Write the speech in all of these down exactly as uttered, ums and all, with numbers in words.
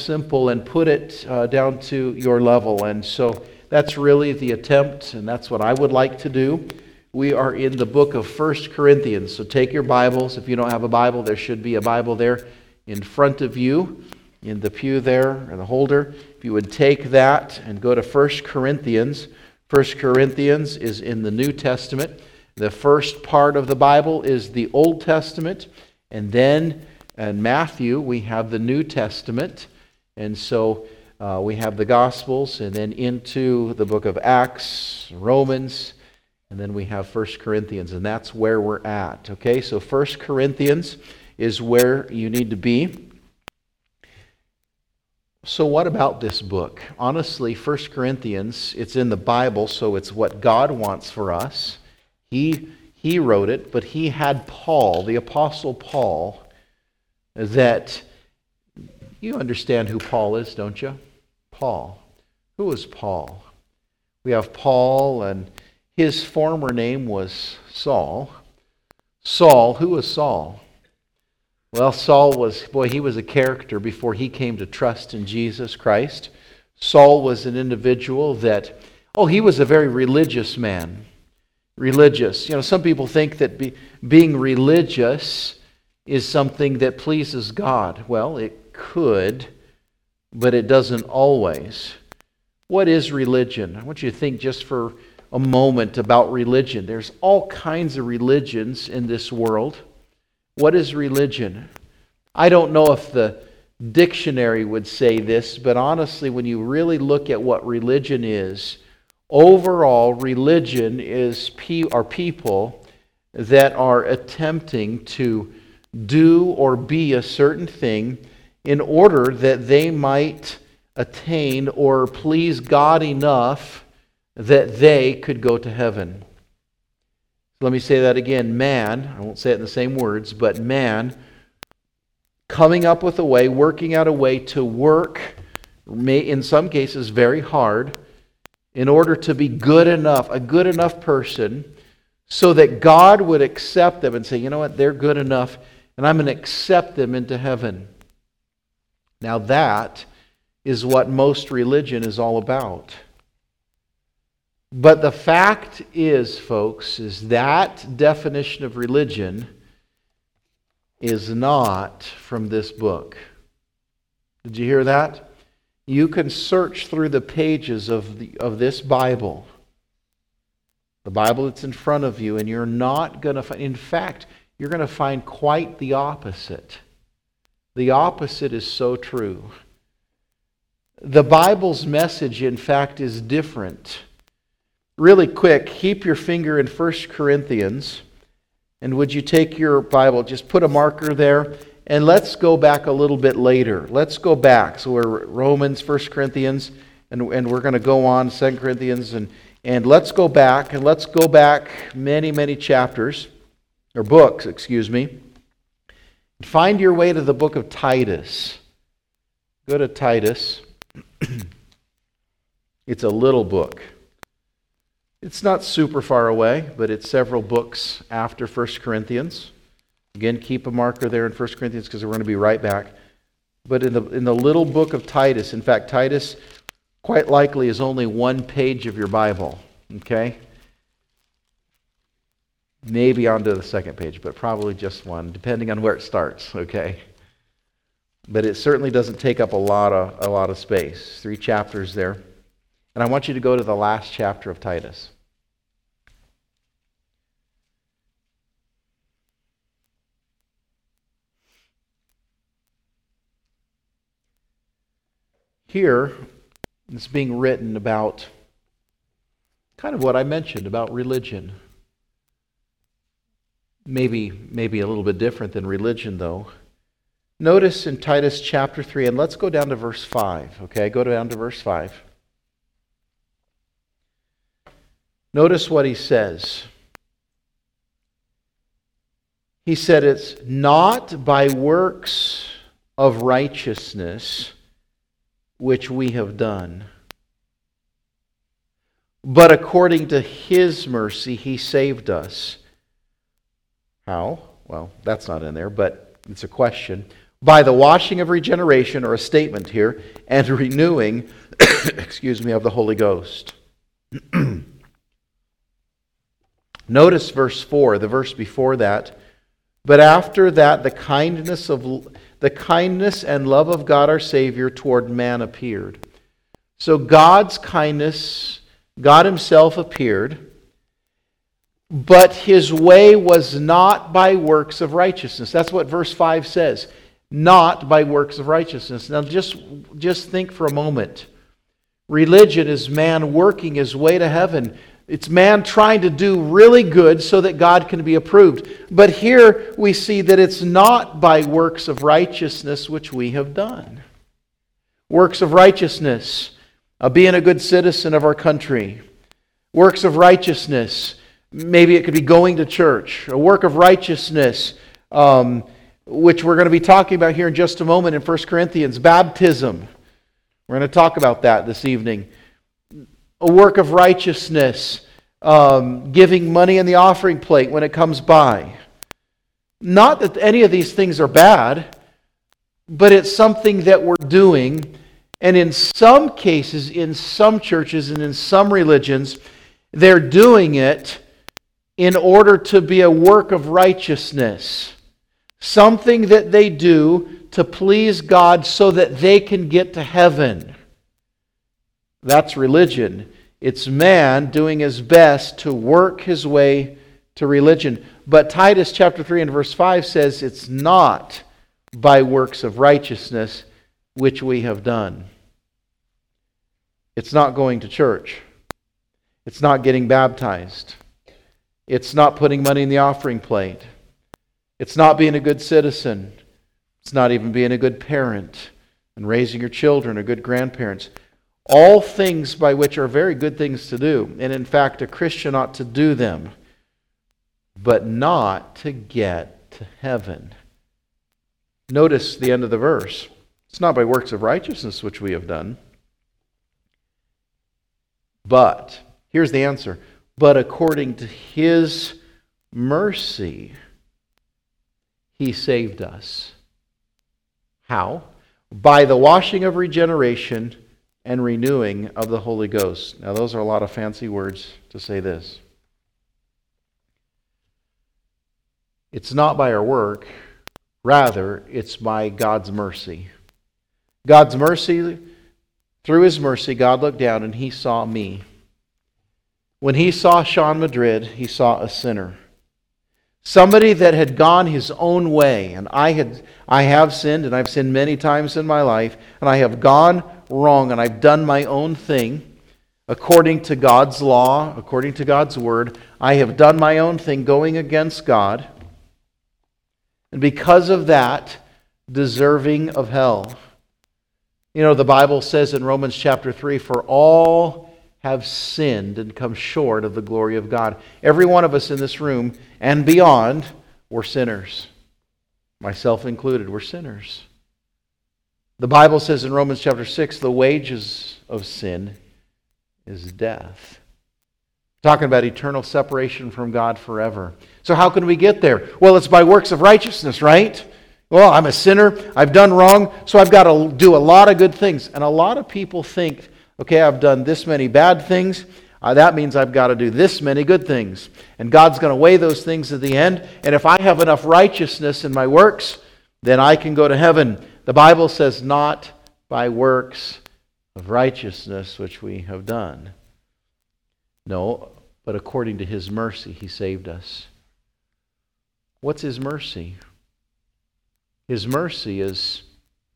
simple and put it uh, down to your level. And so that's really the attempt, and that's what I would like to do. We are in the book of First Corinthians. So take your Bibles. If you don't have a Bible, there should be a Bible there in front of you, in the pew there, or the holder. If you would take that and go to First Corinthians. First Corinthians is in the New Testament. The first part of the Bible is the Old Testament, and then in Matthew we have the New Testament. And so uh, we have the Gospels, and then into the book of Acts, Romans, and then we have First Corinthians, and that's where we're at. Okay, so First Corinthians is where you need to be. So what about this book? Honestly, First Corinthians, it's in the Bible, so it's what God wants for us. He, he wrote it, but he had Paul, the Apostle Paul, that, you understand who Paul is, don't you? Paul. Who is Paul? We have Paul, and his former name was Saul. Saul, who was Saul? Well, Saul was, boy, he was a character before he came to trust in Jesus Christ. Saul was an individual that, oh, he was a very religious man. Religious. You know, some people think that be, being religious is something that pleases God. Well, it could, but it doesn't always. What is religion? I want you to think just for a moment about religion. There's all kinds of religions in this world. What is religion? I don't know if the dictionary would say this, but honestly, when you really look at what religion is, overall, religion is pe- are people that are attempting to do or be a certain thing in order that they might attain or please God enough that they could go to heaven. Let me say that again. Man, I won't say it in the same words, but man coming up with a way, working out a way to work, may, in some cases very hard, in order to be good enough, a good enough person, so that God would accept them and say, you know what, they're good enough, and I'm going to accept them into heaven. Now that is what most religion is all about. But the fact is, folks, is that definition of religion is not from this book. Did you hear that? You can search through the pages of the, of this Bible, the Bible that's in front of you, and you're not going to find, in fact, you're going to find quite the opposite. The opposite is so true. The Bible's message, in fact, is different. Really quick, keep your finger in First Corinthians, and would you take your Bible, just put a marker there, and let's go back a little bit later. Let's go back. So we're Romans, First Corinthians, and, and we're going to go on Second Corinthians, and, and let's go back, and let's go back many, many chapters, or books, excuse me. Find your way to the book of Titus. Go to Titus. It's a little book. It's not super far away, but it's several books after First Corinthians. Again, keep a marker there in First Corinthians because we're going to be right back. But in the in the little book of Titus, in fact, Titus quite likely is only one page of your Bible. Okay? Maybe onto the second page, but probably just one, depending on where it starts. Okay? But it certainly doesn't take up a lot of a lot of space. Three chapters there. And I want you to go to the last chapter of Titus. Here, it's being written about kind of what I mentioned about religion. Maybe, maybe a little bit different than religion, though. Notice in Titus chapter three, and let's go down to verse five. Okay, go down to verse five. Notice what he says. He said, it's not by works of righteousness which we have done, but according to His mercy He saved us. How? Well, that's not in there, but it's a question. by the washing of regeneration, or a statement here, and renewing, excuse me, of the Holy Ghost. Notice verse four, the verse before that. But after that, the kindness of the kindness and love of God our Savior toward man appeared. So God's kindness, God Himself appeared, but His way was not by works of righteousness. That's what verse five says. Not by works of righteousness. Now just, just think for a moment. Religion is man working his way to heaven. It's man trying to do really good so that God can be approved. But here we see that it's not by works of righteousness which we have done. Works of righteousness, uh, being a good citizen of our country. Works of righteousness, maybe it could be going to church. A work of righteousness, um, which we're going to be talking about here in just a moment in First Corinthians, baptism. We're going to talk about that this evening. A work of righteousness, um, giving money in the offering plate when it comes by. Not that any of these things are bad, but it's something that we're doing. And in some cases, in some churches and in some religions, they're doing it in order to be a work of righteousness. Something that they do to please God so that they can get to heaven. That's religion. It's man doing his best to work his way to religion. But Titus chapter three and verse five says it's not by works of righteousness which we have done. It's not going to church. It's not getting baptized. It's not putting money in the offering plate. It's not being a good citizen. It's not even being a good parent and raising your children or good grandparents. All things by which are very good things to do. And in fact, a Christian ought to do them, but not to get to heaven. Notice the end of the verse. It's not by works of righteousness which we have done. But, here's the answer, but according to His mercy, He saved us. How? By the washing of regeneration and renewing of the Holy Ghost. Now those are a lot of fancy words to say this. It's not by our work, rather it's by God's mercy. God's mercy, through His mercy, God looked down and He saw me. When He saw Sean Madrid, He saw a sinner. Somebody that had gone his own way. And I had, I have sinned, and I've sinned many times in my life, and I have gone wrong, and I've done my own thing according to God's law, according to God's word. I have done my own thing going against God, and because of that, deserving of hell. You know, the Bible says in Romans chapter three, for all have sinned and come short of the glory of God. Every one of us in this room and beyond, we're sinners. Myself included, we're sinners. The Bible says in Romans chapter six, the wages of sin is death. Talking about eternal separation from God forever. So how can we get there? Well, it's by works of righteousness, right? Well, I'm a sinner, I've done wrong, so I've got to do a lot of good things. And a lot of people think, okay, I've done this many bad things, uh, that means I've got to do this many good things. And God's going to weigh those things at the end, and if I have enough righteousness in my works, then I can go to heaven. The Bible says not by works of righteousness which we have done. No, but according to His mercy, He saved us. What's His mercy? His mercy is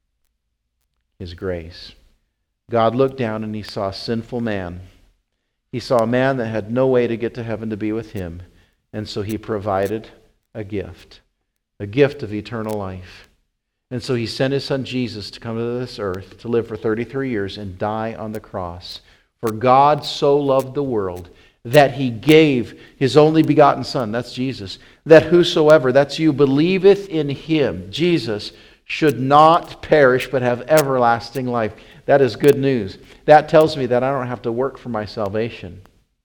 His grace. God looked down and He saw a sinful man. He saw a man that had no way to get to heaven to be with Him. And so He provided a gift, a gift of eternal life. And so He sent His Son Jesus to come to this earth, to live for thirty-three years and die on the cross. For God so loved the world that He gave His only begotten Son, that's Jesus, that whosoever, that's you, believeth in Him, Jesus, should not perish but have everlasting life. That is good news. That tells me that I don't have to work for my salvation.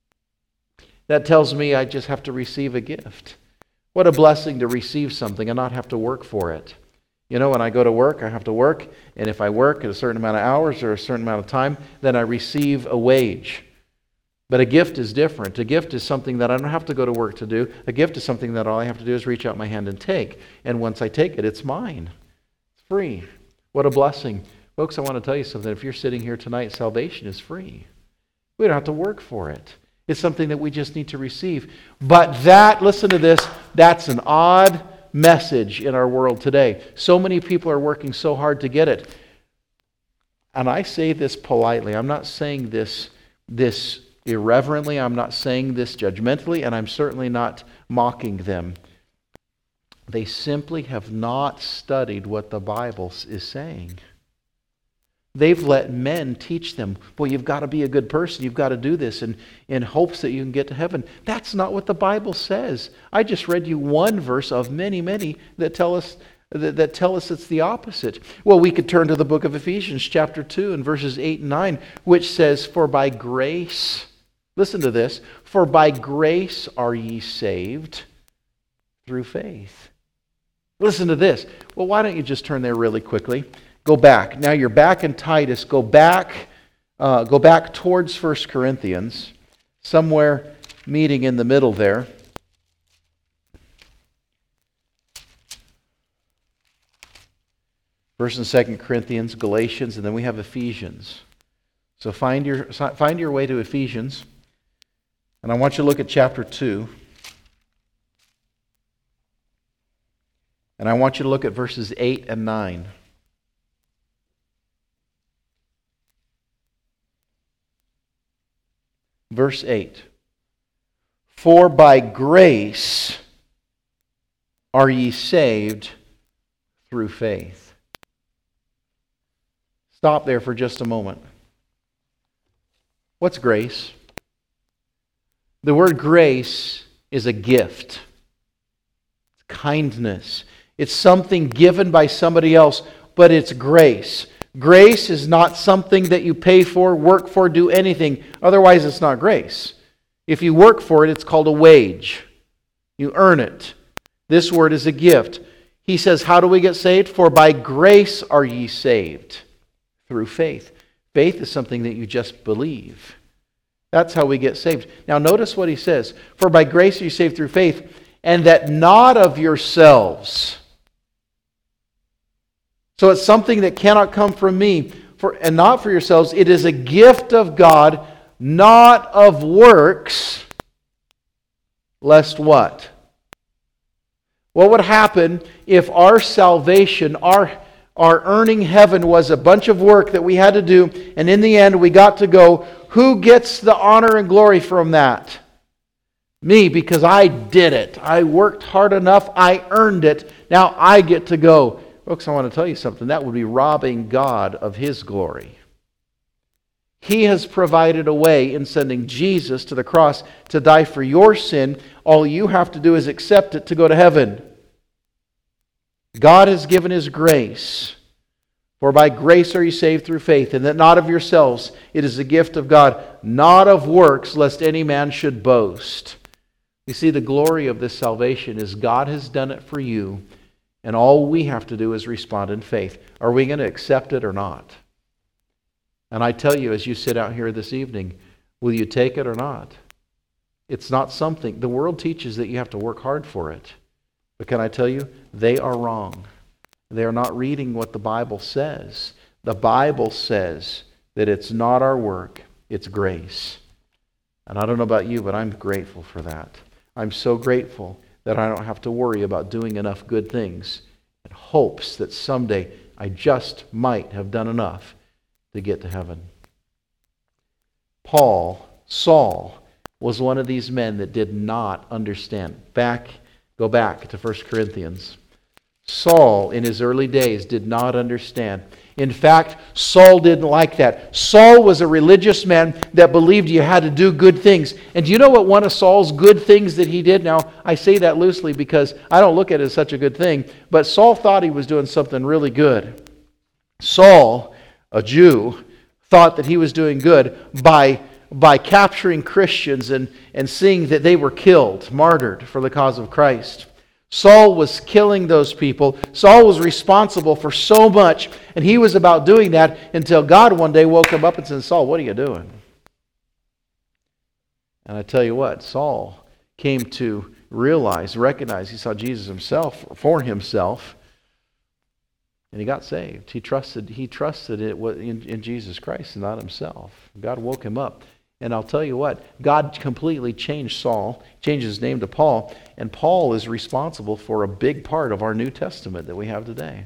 That tells me I just have to receive a gift. What a blessing to receive something and not have to work for it. You know, when I go to work, I have to work, and if I work at a certain amount of hours or a certain amount of time, then I receive a wage. But a gift is different. A gift is something that I don't have to go to work to do. A gift is something that all I have to do is reach out my hand and take. And once I take it, it's mine. It's free. What a blessing. Folks, I want to tell you something. If you're sitting here tonight, salvation is free. We don't have to work for it. It's something that we just need to receive. But that, listen to this, that's an odd message in our world today. So many people are working so hard to get it. And I say this politely. I'm not saying this, this irreverently. I'm not saying this judgmentally, and I'm certainly not mocking them. They simply have not studied what the Bible is saying. They've let men teach them, well, you've got to be a good person, you've got to do this in, in hopes that you can get to heaven. That's not what the Bible says. I just read you one verse of many, many that tell us that, that tell us it's the opposite. Well, we could turn to the book of Ephesians, chapter two, and verses eight and nine, which says, for by grace, listen to this, for by grace are ye saved through faith. Listen to this. Well, why don't you just turn there really quickly? Go back. Now you're back in Titus. Go back, uh, go back towards First Corinthians, somewhere meeting in the middle there. First and Second Corinthians, Galatians, and then we have Ephesians. So find your find your way to Ephesians, and I want you to look at chapter two. And I want you to look at verses eight and nine. Verse eight. For by grace are ye saved through faith. Stop there for just a moment. What's grace? The word grace is a gift. It's kindness. It's something given by somebody else, but it's grace. Grace is not something that you pay for, work for, do anything. Otherwise, it's not grace. If you work for it, it's called a wage. You earn it. This word is a gift. He says, how do we get saved? For by grace are ye saved through faith. Faith is something that you just believe. That's how we get saved. Now notice what he says. For by grace are ye saved through faith, and that not of yourselves. So it's something that cannot come from me, for, and not for yourselves. It is a gift of God, not of works, lest what? What would happen if our salvation, our, our earning heaven was a bunch of work that we had to do, and in the end we got to go? Who gets the honor and glory from that? Me, because I did it. I worked hard enough. I earned it. Now I get to go. Folks, I want to tell you something. That would be robbing God of His glory. He has provided a way in sending Jesus to the cross to die for your sin. All you have to do is accept it to go to heaven. God has given His grace. For by grace are ye saved through faith, and that not of yourselves. It is a gift of God, not of works, lest any man should boast. You see, the glory of this salvation is God has done it for you, and all we have to do is respond in faith. Are we going to accept it or not? And I tell you, as you sit out here this evening, will you take it or not? It's not something, the world teaches that you have to work hard for it. But can I tell you, they are wrong. They are not reading what the Bible says. The Bible says that it's not our work, it's grace. And I don't know about you, but I'm grateful for that. I'm so grateful that I don't have to worry about doing enough good things in hopes that someday I just might have done enough to get to heaven. Paul, Saul, was one of these men that did not understand. Back, go back to First Corinthians. Saul, in his early days, did not understand. In fact, Saul didn't like that. Saul was a religious man that believed you had to do good things. And do you know what one of Saul's good things that he did? Now, I say that loosely because I don't look at it as such a good thing, but Saul thought he was doing something really good. Saul, a Jew, thought that he was doing good by, by capturing Christians and, and seeing that they were killed, martyred for the cause of Christ. Saul was killing those people. Saul was responsible for so much, and he was about doing that until God one day woke him up and said, Saul, what are you doing? And I tell you what, Saul came to realize, recognize, he saw Jesus himself, for himself, and he got saved. He trusted, he trusted it in, in Jesus Christ and not himself. God woke him up. And I'll tell you what, God completely changed Saul, changed his name to Paul, and Paul is responsible for a big part of our New Testament that we have today.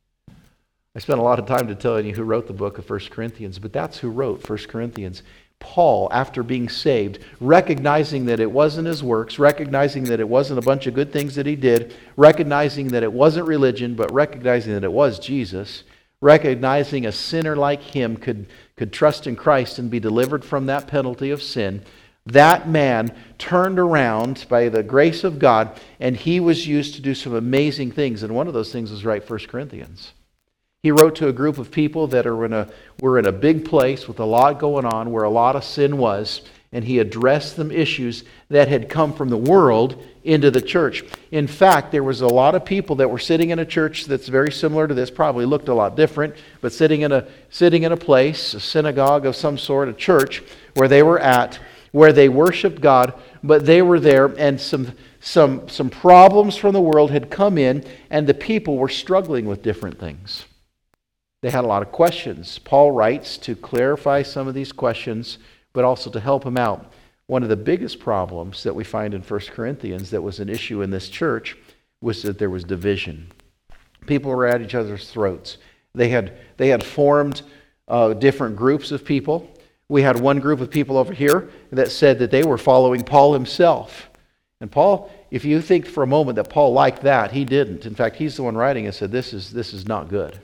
I spent a lot of time to tell you who wrote the book of First Corinthians, but that's who wrote First Corinthians. Paul, after being saved, recognizing that it wasn't his works, recognizing that it wasn't a bunch of good things that he did, recognizing that it wasn't religion, but recognizing that it was Jesus, recognizing a sinner like him could, could trust in Christ and be delivered from that penalty of sin, that man turned around by the grace of God, and he was used to do some amazing things. And one of those things was write First Corinthians. He wrote to a group of people that are in a, were in a big place with a lot going on, where a lot of sin was, and he addressed them issues that had come from the world into the church. In fact, there was a lot of people that were sitting in a church that's very similar to this, probably looked a lot different, but sitting in a sitting in a place, a synagogue of some sort, a church, where they were at, where they worshiped God, but they were there, and some some some problems from the world had come in, and the people were struggling with different things. They had a lot of questions. Paul writes to clarify some of these questions, but also to help them out. One of the biggest problems that we find in First Corinthians that was an issue in this church was that there was division. People were at each other's throats. They had, they had formed uh, different groups of people. We had one group of people over here that said that they were following Paul himself. And Paul, if you think for a moment that Paul liked that, he didn't. In fact, he's the one writing and said, this is, this is not good.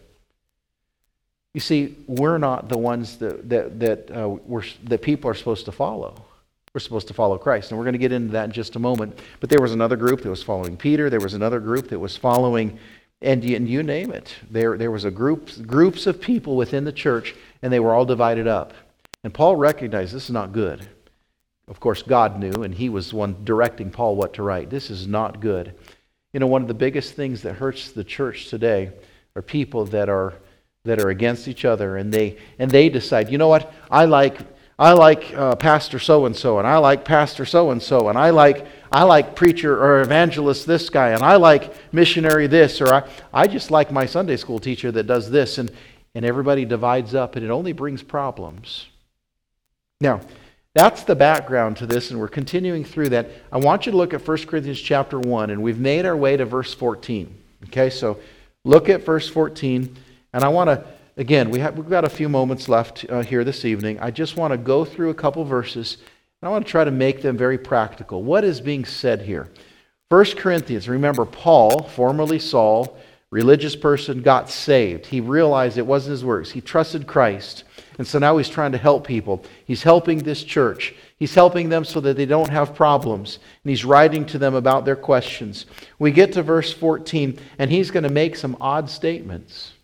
You see, we're not the ones that that that, uh, we're, that people are supposed to follow. We're supposed to follow Christ. And we're going to get into that in just a moment. But there was another group that was following Peter. There was another group that was following, and you, and you name it. There, there was a group, groups of people within the church, and they were all divided up. And Paul recognized this is not good. Of course, God knew, and he was the one directing Paul what to write. This is not good. You know, one of the biggest things that hurts the church today are people that are that are against each other, and they and they decide, you know what, I like I like uh, Pastor so and so, and I like Pastor so and so, and I like I like preacher or evangelist this guy, and I like missionary this, or I I just like my Sunday school teacher that does this, and and everybody divides up, and it only brings problems. Now, that's the background to this, and we're continuing through that. I want you to look at First Corinthians chapter one, and we've made our way to verse fourteen. Okay, so look at verse fourteen. And I want to, again, we have, we've got a few moments left uh, here this evening. I just want to go through a couple verses, and I want to try to make them very practical. What is being said here? First Corinthians, remember Paul, formerly Saul, religious person, got saved. He realized it wasn't his works. He trusted Christ. And so now he's trying to help people. He's helping this church. He's helping them so that they don't have problems. And he's writing to them about their questions. We get to verse fourteen, and he's going to make some odd statements.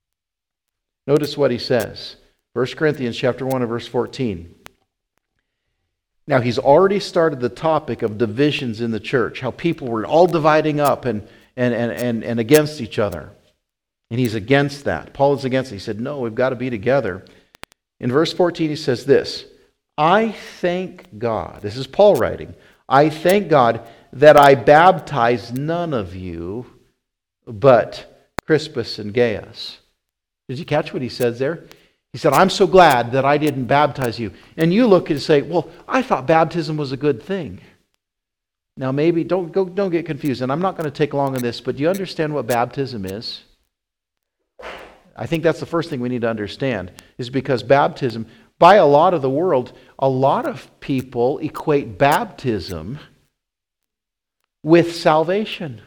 Notice what he says. First Corinthians chapter one and verse fourteen. Now he's already started the topic of divisions in the church, how people were all dividing up and, and, and, and, and against each other. And he's against that. Paul is against it. He said, no, we've got to be together. In verse fourteen he says this, I thank God, this is Paul writing, I thank God that I baptized none of you but Crispus and Gaius. Did you catch what he says there? He said, I'm so glad that I didn't baptize you. And you look and say, well, I thought baptism was a good thing. Now maybe, don't, go, don't get confused, and I'm not going to take long on this, but do you understand what baptism is? I think that's the first thing we need to understand, is because baptism, by a lot of the world, a lot of people equate baptism with salvation.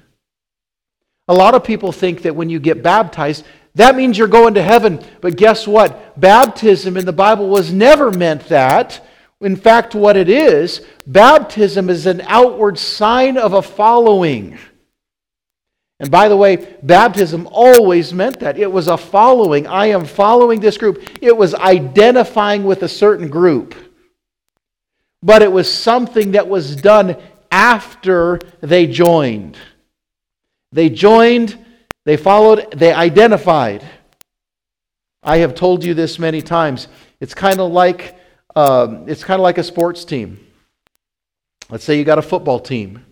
A lot of people think that when you get baptized, that means you're going to heaven. But guess what? Baptism in the Bible was never meant that. In fact, what it is, baptism is an outward sign of a following. And by the way, baptism always meant that. It was a following. I am following this group. It was identifying with a certain group. But it was something that was done after they joined. They joined, they followed, they identified. I have told you this many times. It's kind of like um, it's kind of like a sports team. Let's say you got a football team.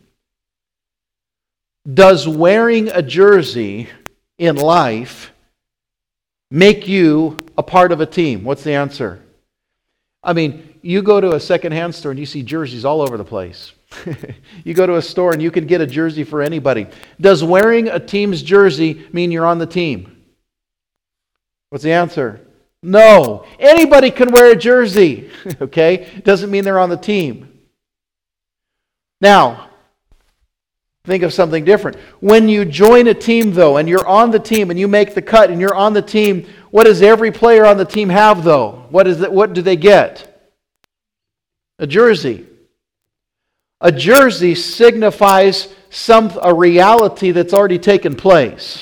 Does wearing a jersey in life make you a part of a team? What's the answer? I mean, you go to a secondhand store and you see jerseys all over the place. You go to a store and you can get a jersey for anybody. Does wearing a team's jersey mean you're on the team? What's the answer? No. Anybody can wear a jersey. Okay? Doesn't mean they're on the team. Now, think of something different. When you join a team, though, and you're on the team and you make the cut and you're on the team, what does every player on the team have, though? What is it, what do they get? A jersey. A jersey signifies some a reality that's already taken place.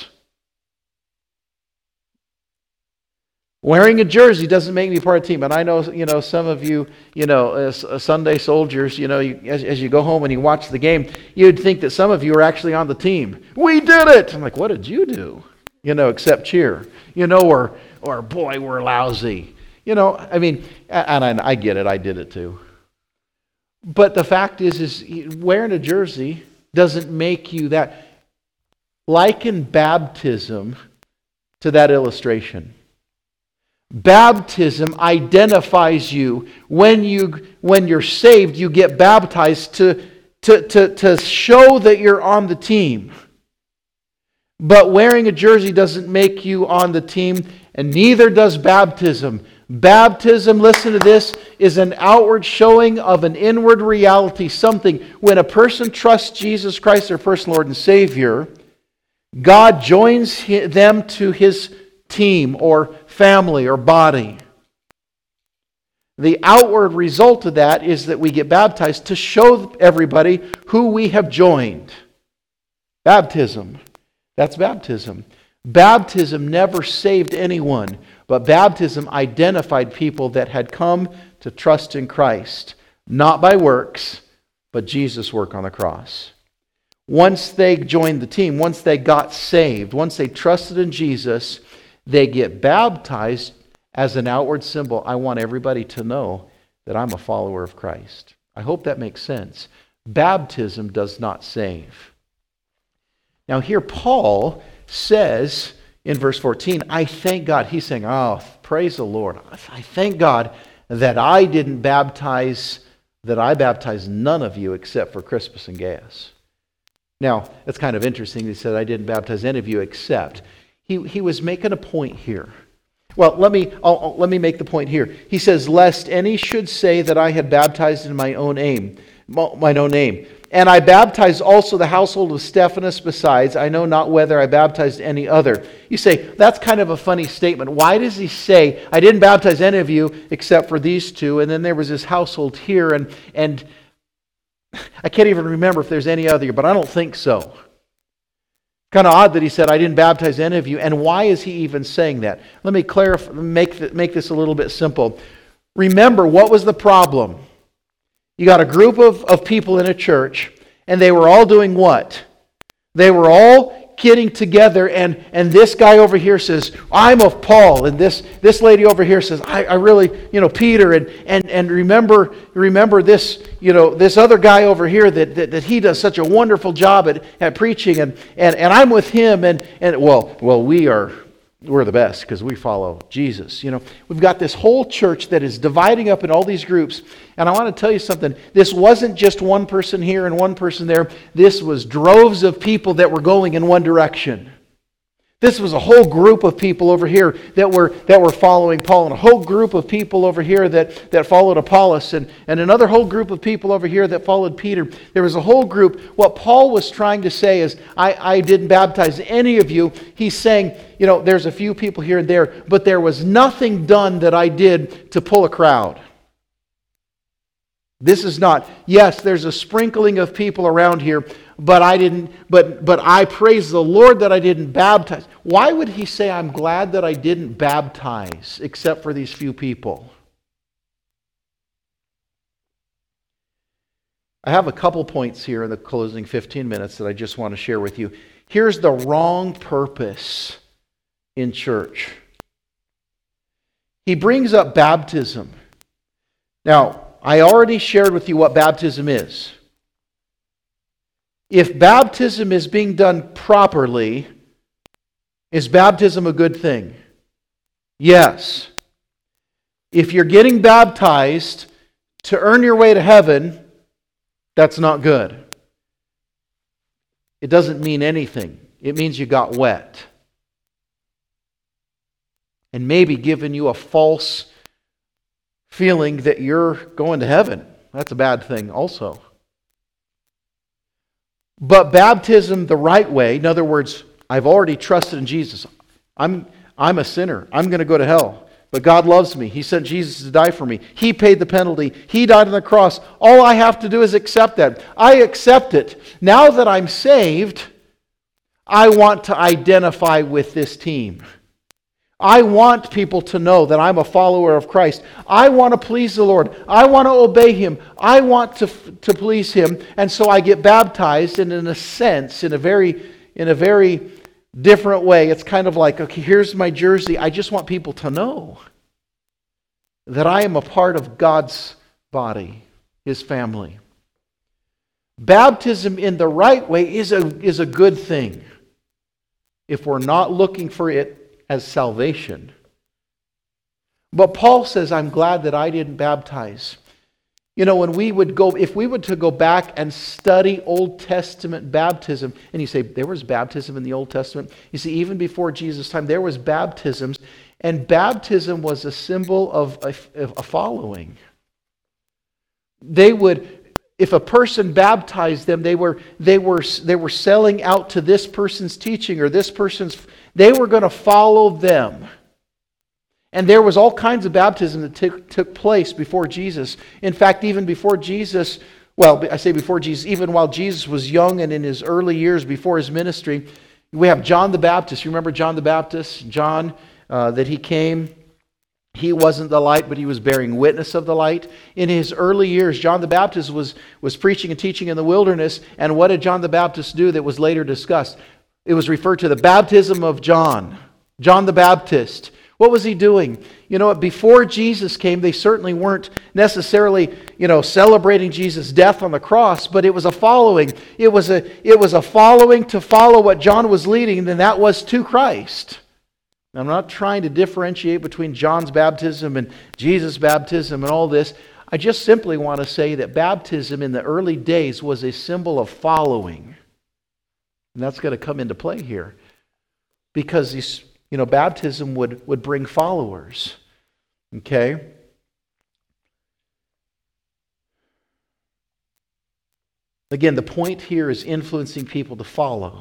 Wearing a jersey doesn't make me part of the team. And I know, you know, some of you, you know, as Sunday soldiers, you know, you, as, as you go home and you watch the game, you'd think that some of you are actually on the team. We did it! I'm like, what did you do? You know, except cheer. You know, or, or boy, we're lousy. You know, I mean, and I, I get it. I did it too. But the fact is, is wearing a jersey doesn't make you that. Liken baptism to that illustration. Baptism identifies you. When you when you're saved, you get baptized to, to, to, to show that you're on the team. But wearing a jersey doesn't make you on the team, and neither does baptism. Baptism, listen to this, is an outward showing of an inward reality, something. When a person trusts Jesus Christ, their personal Lord and Savior, God joins them to His team or family or body. The outward result of that is that we get baptized to show everybody who we have joined. Baptism. That's baptism. Baptism never saved anyone, but baptism identified people that had come to trust in Christ, not by works, but Jesus' work on the cross. Once they joined the team, once they got saved, once they trusted in Jesus, they get baptized as an outward symbol. I want everybody to know that I'm a follower of Christ. I hope that makes sense. Baptism does not save. Now here Paul says in verse fourteen, I thank God. He's saying, oh, praise the Lord. I thank God that I didn't baptize, that I baptized none of you except for Crispus and Gaius. Now, it's kind of interesting. He said, I didn't baptize any of you except. He, he was making a point here. Well, let me, I'll, I'll- let me make the point here. He says, lest any should say that I had baptized in my own name, my own name. And I baptized also the household of Stephanas besides. I know not whether I baptized any other. You say, that's kind of a funny statement. Why does he say, I didn't baptize any of you except for these two, and then there was this household here, and, and I can't even remember if there's any other, but I don't think so. Kind of odd that he said, I didn't baptize any of you. And why is he even saying that? Let me clarify, make, the, make this a little bit simple. Remember, what was the problem? You got a group of, of people in a church, and they were all doing what? They were all getting together, and, and this guy over here says, I'm of Paul, and this, this lady over here says, I, I really, you know, Peter, and, and, and remember remember this, you know, this other guy over here that, that, that he does such a wonderful job at, at preaching, and, and, and I'm with him, and, and well, well, we are we're the best because we follow Jesus. You know, we've got this whole church that is dividing up in all these groups. And I want to tell you something. This wasn't just one person here and one person there. This was droves of people that were going in one direction. This was a whole group of people over here that were that were following Paul, and a whole group of people over here that, that followed Apollos, and, and another whole group of people over here that followed Peter. There was a whole group. What Paul was trying to say is, I, I didn't baptize any of you. He's saying, you know, there's a few people here and there, but there was nothing done that I did to pull a crowd. This is not, yes, there's a sprinkling of people around here, but I didn't, but but I praise the Lord that I didn't baptize. Why would he say, I'm glad that I didn't baptize except for these few people? I have a couple points here in the closing fifteen minutes that I just want to share with you. here's the wrong purpose in church. He brings up baptism. Now, I already shared with you what baptism is. If baptism is being done properly, is baptism a good thing? Yes. If you're getting baptized to earn your way to heaven, that's not good. It doesn't mean anything. It means you got wet. And maybe given you a false feeling that you're going to heaven. That's a bad thing also. But baptism the right way, in other words, I've already trusted in Jesus. I'm, I'm a sinner. I'm going to go to hell. But God loves me. He sent Jesus to die for me. He paid the penalty. He died on the cross. All I have to do is accept that. I accept it. Now that I'm saved, I want to identify with this team. I want people to know that I'm a follower of Christ. I want to please the Lord. I want to obey Him. I want to, to please Him. And so I get baptized, and in a sense, in a very, in a very different way, it's kind of like, okay, here's my jersey. I just want people to know that I am a part of God's body, His family. Baptism in the right way is a, is a good thing if we're not looking for it as salvation. But Paul says, I'm glad that I didn't baptize. You know, when we would go, if we were to go back and study Old Testament baptism, and you say, there was baptism in the Old Testament. You see, even before Jesus' time, there was baptisms, and baptism was a symbol of a, of a following. They would, if a person baptized them, they were, they were, they were selling out to this person's teaching or this person's. They were going to follow them. And there was all kinds of baptism that t- took place before Jesus. In fact, even before Jesus, well, I say before Jesus, even while Jesus was young and in his early years before his ministry, we have John the Baptist. You remember John the Baptist? John, uh, that he came. He wasn't the light, but he was bearing witness of the light. In his early years, John the Baptist was, was preaching and teaching in the wilderness. And what did John the Baptist do that was later discussed? It was referred to the baptism of John. John the Baptist. What was he doing? You know, before Jesus came, they certainly weren't necessarily, you know, celebrating Jesus' death on the cross, but it was a following. It was a, it was a following to follow what John was leading, and that was to Christ. Now, I'm not trying to differentiate between John's baptism and Jesus' baptism and all this. I just simply want to say that baptism in the early days was a symbol of following. And that's going to come into play here. Because these, you know, baptism would, would bring followers. Okay? Again, the point here is influencing people to follow.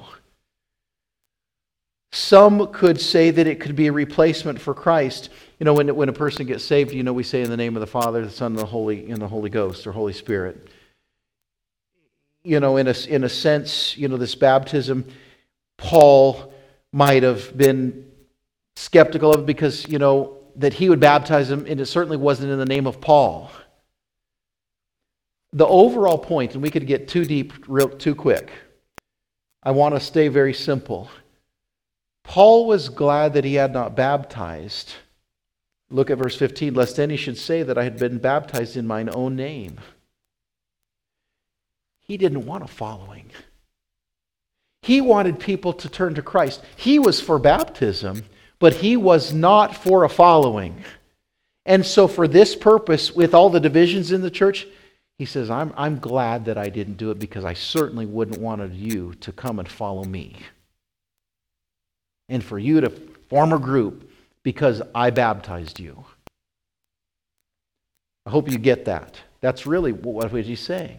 Some could say that it could be a replacement for Christ. You know, when, when a person gets saved, you know, we say in the name of the Father, the Son, and the Holy, and the Holy Ghost or Holy Spirit. You know, in a, in a sense, you know, this baptism, Paul might have been skeptical of it because, you know, that he would baptize him, and it certainly wasn't in the name of Paul. The overall point, and we could get too deep real too quick, I want to stay very simple. Paul was glad that he had not baptized. Look at verse fifteen, lest any should say that I had been baptized in mine own name. He didn't want a following. He wanted people to turn to Christ. He was for baptism, but he was not for a following. And so for this purpose, with all the divisions in the church, he says, I'm, I'm glad that I didn't do it because I certainly wouldn't want you to come and follow me. And for you to form a group because I baptized you. I hope you get that. That's really what he's saying.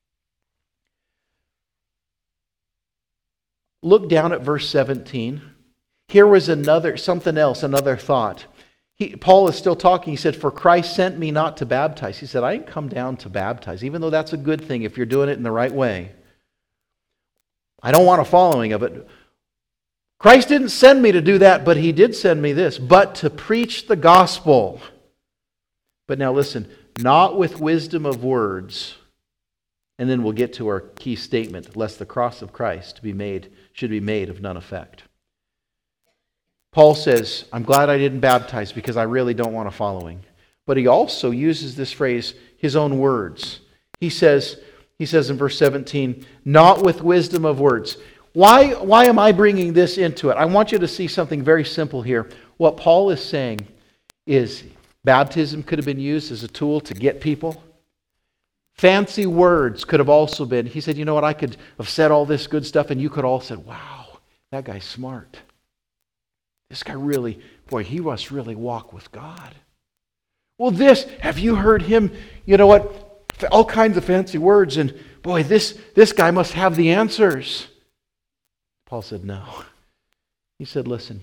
Look down at verse seventeen. Here was another, something else, another thought. He, Paul is still talking. He said, for Christ sent me not to baptize. He said, I didn't come down to baptize, even though that's a good thing if you're doing it in the right way. I don't want a following of it. Christ didn't send me to do that, but he did send me this, but to preach the gospel. But now listen, not with wisdom of words, And then we'll get to our key statement, lest the cross of Christ be made, should be made of none effect. Paul says, I'm glad I didn't baptize because I really don't want a following. But he also uses this phrase, his own words. He says, he says in verse seventeen, not with wisdom of words. Why, why am I bringing this into it? I want you to see something very simple here. What Paul is saying is baptism could have been used as a tool to get people. Fancy words could have also been, he said, you know what, I could have said all this good stuff and you could all said, wow, that guy's smart. This guy really, boy, he must really walk with God. Well, this, have you heard him, you know what, all kinds of fancy words, and boy, this, this guy must have the answers. Paul said, no. He said, listen,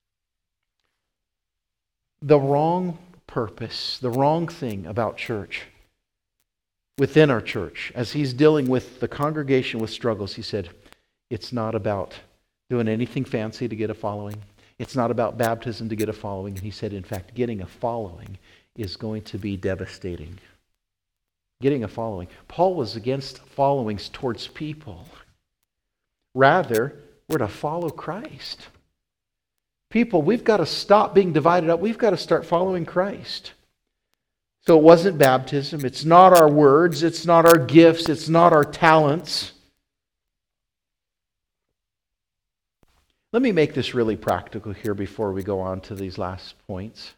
the wrong purpose, the wrong thing about church, within our church, as he's dealing with the congregation with struggles, he said, it's not about doing anything fancy to get a following. It's not about baptism to get a following. And he said, in fact, getting a following is going to be devastating. Getting a following. Paul was against followings towards people. Rather, we're to follow Christ. People, we've got to stop being divided up. We've got to start following Christ. So it wasn't baptism. It's not our words. It's not our gifts. It's not our talents. Let me make this really practical here before we go on to these last points.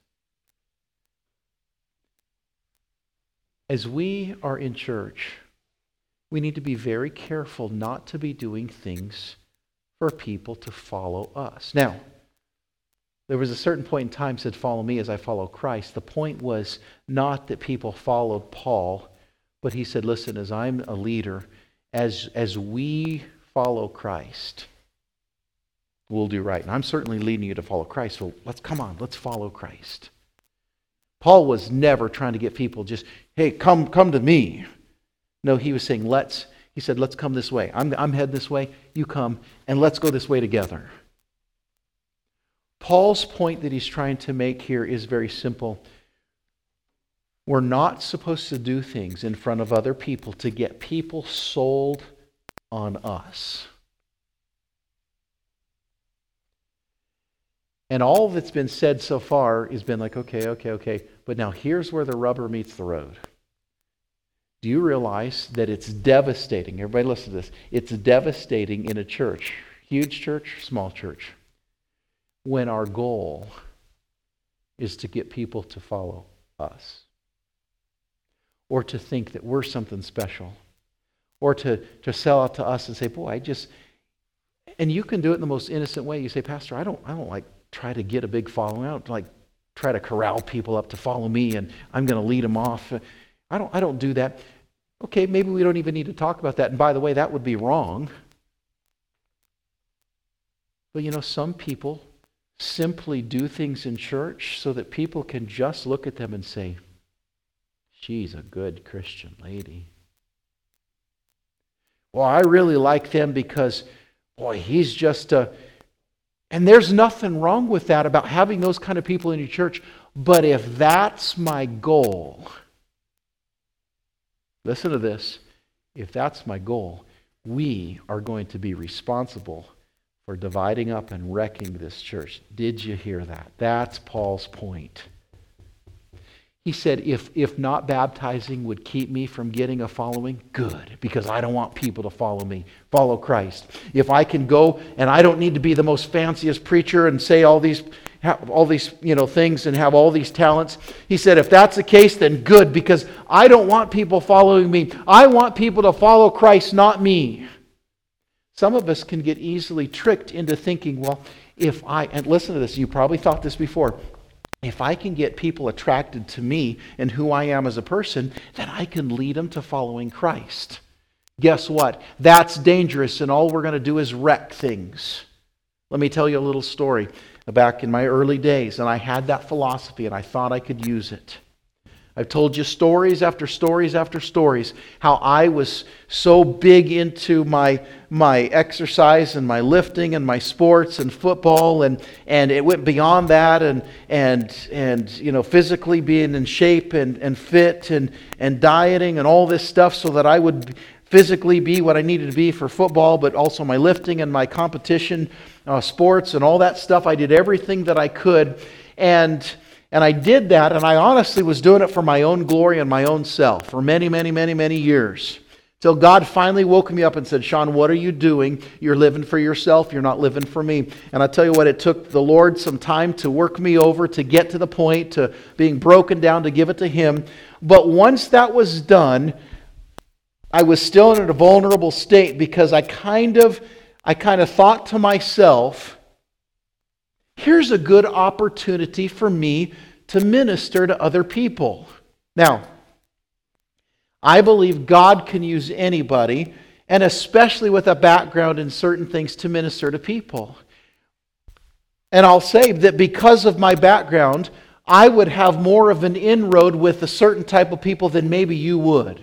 As we are in church, we need to be very careful not to be doing things for people to follow us. Now, there was a certain point in time said, follow me as I follow Christ. The point was not that people followed Paul, but he said, listen, as I'm a leader, as, as we follow Christ, we'll do right. And I'm certainly leading you to follow Christ, so let's come on, let's follow Christ. Paul was never trying to get people just, hey, come, come to me. No, he was saying, let's, he said, let's come this way. I'm, I'm heading this way, you come, and let's go this way together. Paul's point that he's trying to make here is very simple. We're not supposed to do things in front of other people to get people sold on us. And all that's been said so far has been like, okay, okay, okay. But now here's where the rubber meets the road. Do you realize that it's devastating? Everybody listen to this. It's devastating in a church, huge church, small church, when our goal is to get people to follow us, or to think that we're something special, or to, to sell out to us and say, boy, I just, and you can do it in the most innocent way. You say, Pastor, I don't, I don't like try to get a big following. I don't like try to corral people up to follow me and I'm going to lead them off. I don't, I don't do that. Okay, maybe we don't even need to talk about that. And by the way, that would be wrong. But you know, some people simply do things in church so that people can just look at them and say, she's a good Christian lady. Well, I really like them because, boy, he's just a... And there's nothing wrong with that about having those kind of people in your church. But if that's my goal, listen to this, if that's my goal, we are going to be responsible for dividing up and wrecking this church. Did you hear that? That's Paul's point. He said, if, if not baptizing would keep me from getting a following, good, because I don't want people to follow me, follow Christ. If I can go and I don't need to be the most fanciest preacher and say all these, all these you know, things and have all these talents, he said, if that's the case, then good, because I don't want people following me. I want people to follow Christ, not me. Some of us can get easily tricked into thinking, well, if I, and listen to this, you probably thought this before, if I can get people attracted to me and who I am as a person, then I can lead them to following Christ. Guess what? That's dangerous, and all we're going to do is wreck things. Let me tell you a little story. Back in my early days, and I had that philosophy, and I thought I could use it. I've told you stories after stories after stories how I was so big into my my exercise and my lifting and my sports and football, and and it went beyond that, and and and you know, physically being in shape and, and fit and and dieting and all this stuff, so that I would physically be what I needed to be for football, but also my lifting and my competition uh, sports and all that stuff. I did everything that I could. And, and I did that, and I honestly was doing it for my own glory and my own self for many, many, many, many years. Till God finally woke me up and said, Sean, what are you doing? You're living for yourself. You're not living for me. And I tell you what, it took the Lord some time to work me over, to get to the point, to being broken down, to give it to Him. But once that was done, I was still in a vulnerable state because I kind of, I kind of thought to myself, here's a good opportunity for me to minister to other people. Now, I believe God can use anybody, and especially with a background in certain things, to minister to people. And I'll say that because of my background, I would have more of an inroad with a certain type of people than maybe you would.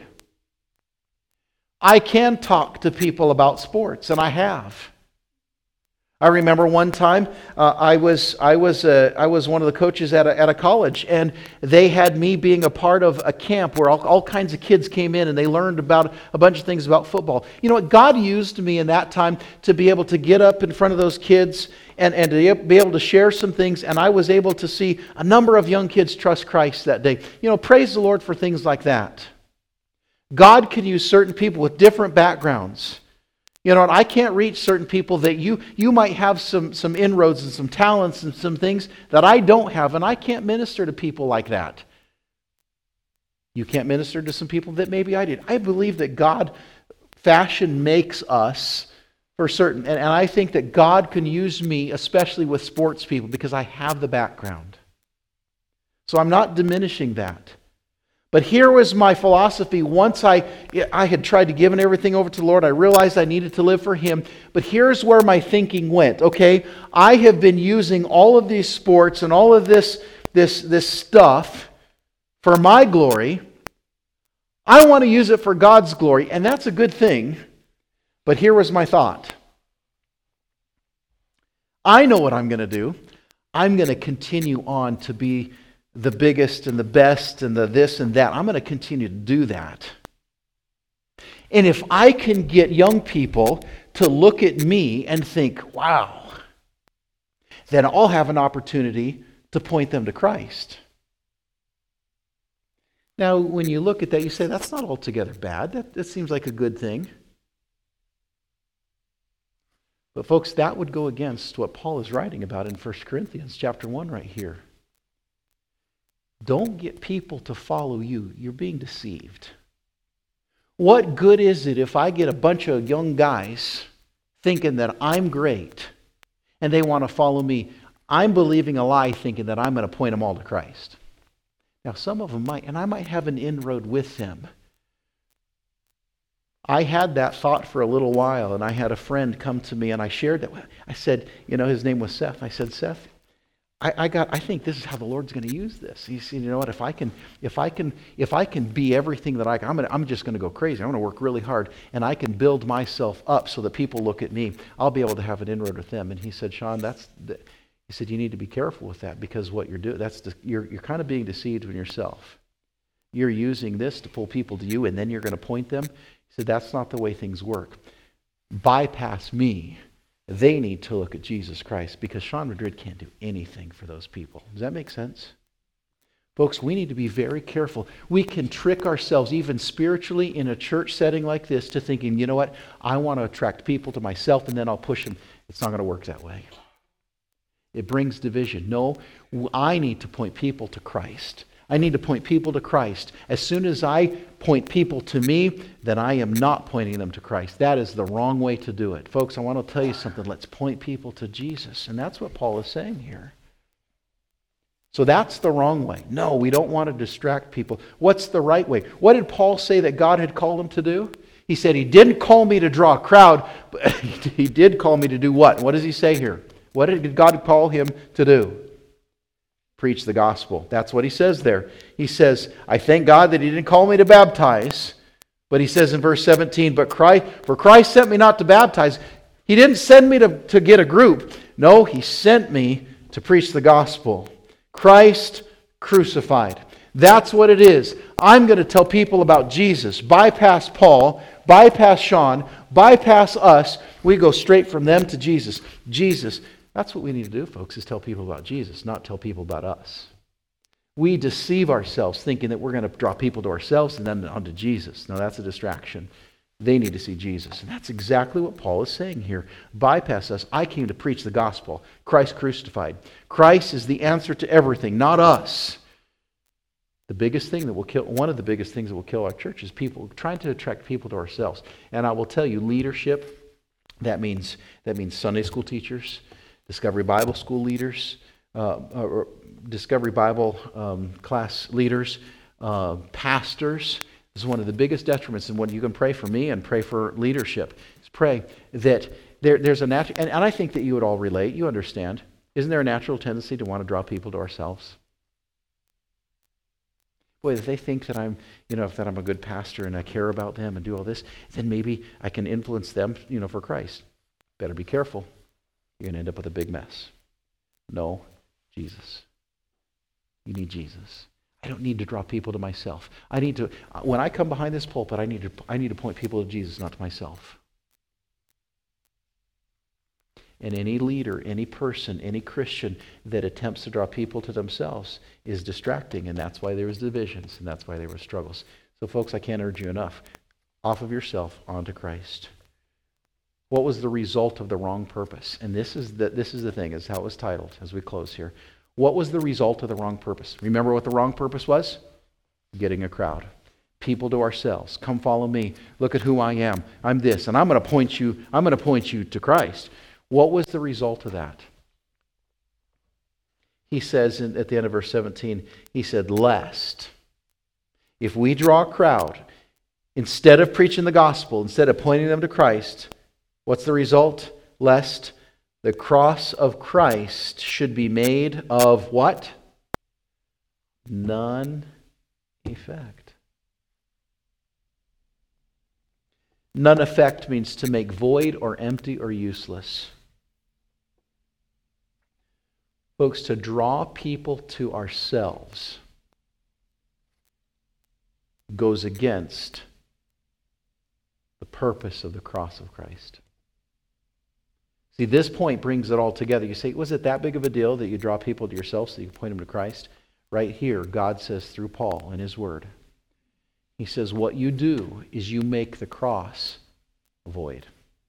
I can talk to people about sports, and I have. I remember one time uh, I was I was uh, I was one of the coaches at a, at a college, and they had me being a part of a camp where all, all kinds of kids came in and they learned about a bunch of things about football. You know what? God used me in that time to be able to get up in front of those kids and, and to be able to share some things, and I was able to see a number of young kids trust Christ that day. You know, praise the Lord for things like that. God can use certain people with different backgrounds. You know, and I can't reach certain people that you you might have some, some inroads and some talents and some things that I don't have, and I can't minister to people like that. You can't minister to some people that maybe I did. I believe that God fashion makes us for certain, and, and I think that God can use me, especially with sports people, because I have the background. So I'm not diminishing that. But here was my philosophy. Once I, I had tried to give everything over to the Lord, I realized I needed to live for Him. But here's where my thinking went. Okay, I have been using all of these sports and all of this, this, this stuff for my glory. I want to use it for God's glory, and that's a good thing. But here was my thought. I know what I'm going to do. I'm going to continue on to be the biggest and the best and the this and that. I'm going to continue to do that. And if I can get young people to look at me and think, wow, then I'll have an opportunity to point them to Christ. Now, when you look at that, you say, that's not altogether bad. That, that seems like a good thing. But folks, that would go against what Paul is writing about in First Corinthians chapter one right here. Don't get people to follow you. You're being deceived. What good is it if I get a bunch of young guys thinking that I'm great and they want to follow me? I'm believing a lie thinking that I'm going to point them all to Christ. Now, some of them might, and I might have an inroad with them. I had that thought for a little while, and I had a friend come to me, and I shared that. I said, you know, his name was Seth. I said, Seth, I, I got. I think this is how the Lord's going to use this. He said, you know what? If I can, if I can, if I can be everything that I can, I'm, gonna, I'm just going to go crazy. I'm going to work really hard, and I can build myself up so that people look at me. I'll be able to have an inroad with them. And he said, Sean, that's. The, he said, you need to be careful with that because what you're doing, that's the, you're you're kind of being deceived in yourself. You're using this to pull people to you, and then you're going to point them. He said, that's not the way things work. Bypass me. They need to look at Jesus Christ because Sean Madrid can't do anything for those people. Does that make sense? Folks, we need to be very careful. We can trick ourselves, even spiritually, in a church setting like this to thinking, you know what, I want to attract people to myself and then I'll push them. It's not going to work that way. It brings division. No, I need to point people to Christ. I need to point people to Christ. As soon as I point people to me, then I am not pointing them to Christ. That is the wrong way to do it. Folks, I want to tell you something. Let's point people to Jesus. And that's what Paul is saying here. So that's the wrong way. No, we don't want to distract people. What's the right way? What did Paul say that God had called him to do? He said, he didn't call me to draw a crowd, but he did call me to do what? What does he say here? What did God call him to do? Preach the gospel. That's what he says there. He says, I thank God that he didn't call me to baptize. But he says in verse seventeen, but Christ, for Christ sent me not to baptize. He didn't send me to, to get a group. No, he sent me to preach the gospel. Christ crucified. That's what it is. I'm going to tell people about Jesus. Bypass Paul, bypass Sean, bypass us. We go straight from them to Jesus. Jesus. That's what we need to do, folks, is tell people about Jesus, not tell people about us. We deceive ourselves thinking that we're going to draw people to ourselves and then onto Jesus. No, that's a distraction. They need to see Jesus. And that's exactly what Paul is saying here. Bypass us. I came to preach the gospel. Christ crucified. Christ is the answer to everything, not us. The biggest thing that will kill, one of the biggest things that will kill our church is people trying to attract people to ourselves. And I will tell you, leadership, that means that means Sunday school teachers, Discovery Bible School leaders, uh, or Discovery Bible um, class leaders, uh, pastors. This is one of the biggest detriments, and what you can pray for me and pray for leadership. Is pray that there, there's a natural, and, and I think that you would all relate. You understand? Isn't there a natural tendency to want to draw people to ourselves? Boy, if they think that I'm, you know, if that I'm a good pastor and I care about them and do all this, then maybe I can influence them, you know, for Christ. Better be careful. You're going to end up with a big mess. No, Jesus. You need Jesus. I don't need to draw people to myself. I need to, when I come behind this pulpit, I need to, I need to point people to Jesus, not to myself. And any leader, any person, any Christian that attempts to draw people to themselves is distracting, and that's why there was divisions, and that's why there were struggles. So folks, I can't urge you enough. Off of yourself, onto Christ. What was the result of the wrong purpose? And this is the, this is the thing, is how it was titled as we close here. What was the result of the wrong purpose? Remember what the wrong purpose was? Getting a crowd. People to ourselves. Come follow me. Look at who I am. I'm this, and I'm going to point you, I'm going to point you to Christ. What was the result of that? He says in, at the end of verse seventeen, he said, lest, if we draw a crowd, instead of preaching the gospel, instead of pointing them to Christ, what's the result? Lest the cross of Christ should be made of what? None effect. None effect means to make void or empty or useless. Folks, to draw people to ourselves goes against the purpose of the cross of Christ. See, this point brings it all together. You say, was it that big of a deal that you draw people to yourself so you can point them to Christ? Right here, God says through Paul in his word, he says, what you do is you make the cross void.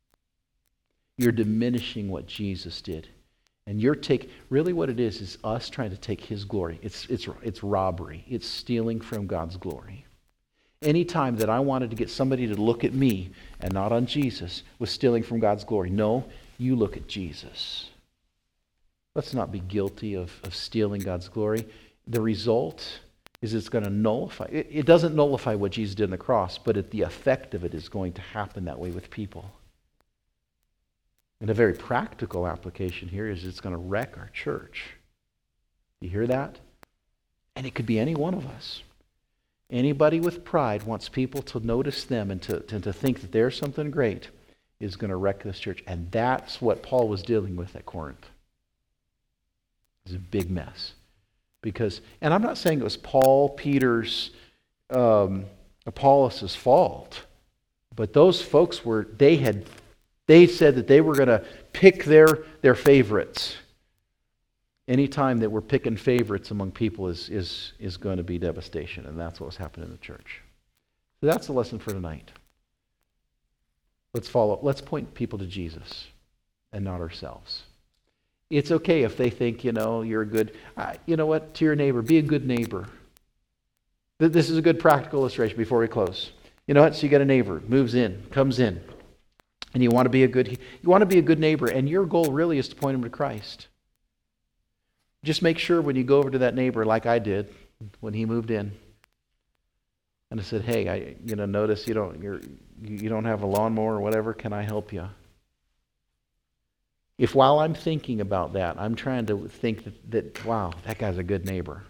You're diminishing what Jesus did. And you're take really what it is is us trying to take his glory. It's it's it's robbery. It's stealing from God's glory. Anytime that I wanted to get somebody to look at me and not on Jesus was stealing from God's glory. No, you look at Jesus. Let's not be guilty of, of stealing God's glory. The result is it's going to nullify. It, it doesn't nullify what Jesus did on the cross, but it, the effect of it is going to happen that way with people. And a very practical application here is it's going to wreck our church. You hear that? And it could be any one of us. Anybody with pride wants people to notice them and to, to, to think that they're something great is going to wreck this church. And that's what Paul was dealing with at Corinth. It's a big mess. Because, and I'm not saying it was Paul, Peter's, um, Apollos' fault, but those folks were, they had They said that they were going to pick their, their favorites. Anytime that we're picking favorites among people is, is, is going to be devastation, and that's what was happening in the church. So that's the lesson for tonight. Let's follow. Let's point people to Jesus and not ourselves. It's okay if they think, you know, you're a good, uh, you know what, to your neighbor, be a good neighbor. This is a good practical illustration before we close. You know what, so you got a neighbor, moves in, comes in. And you want to be a good you want to be a good neighbor, and your goal really is to point him to Christ. Just make sure when you go over to that neighbor, like I did when he moved in, and I said, "Hey, I you know notice you don't you're you don't have a lawnmower or whatever. Can I help you?" If while I'm thinking about that, I'm trying to think that, that wow, that guy's a good neighbor.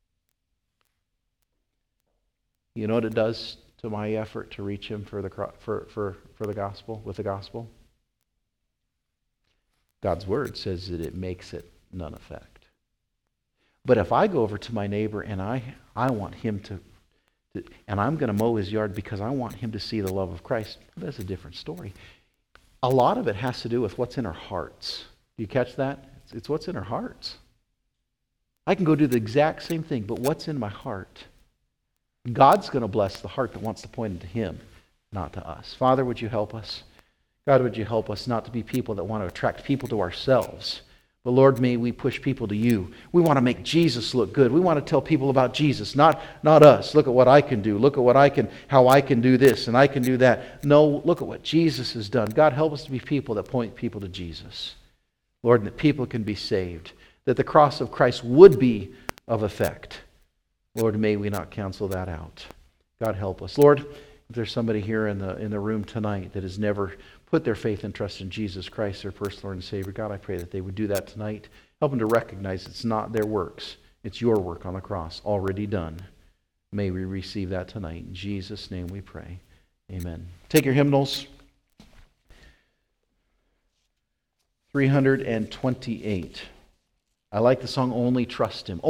You know what it does to my effort to reach him for the for, for, for the gospel, with the gospel? God's word says that it makes it none effect. But if I go over to my neighbor and I, I want him to, to and I'm going to mow his yard because I want him to see the love of Christ, that's a different story. A lot of it has to do with what's in our hearts. Do you catch that? It's, it's what's in our hearts. I can go do the exact same thing, but what's in my heart? God's going to bless the heart that wants to point it to him, not to us. Father, would you help us? God, would you help us not to be people that want to attract people to ourselves? But Lord, may we push people to you. We want to make Jesus look good. We want to tell people about Jesus, not, not us. Look at what I can do. Look at what I can, how I can do this and I can do that. No, look at what Jesus has done. God, help us to be people that point people to Jesus. Lord, that people can be saved. That the cross of Christ would be of effect. Lord, may we not cancel that out. God, help us. Lord, if there's somebody here in the in the room tonight that has never put their faith and trust in Jesus Christ, their first Lord and Savior, God, I pray that they would do that tonight. Help them to recognize it's not their works. It's your work on the cross, already done. May we receive that tonight. In Jesus' name we pray. Amen. Take your hymnals. three hundred twenty-eight. I like the song, Only Trust Him.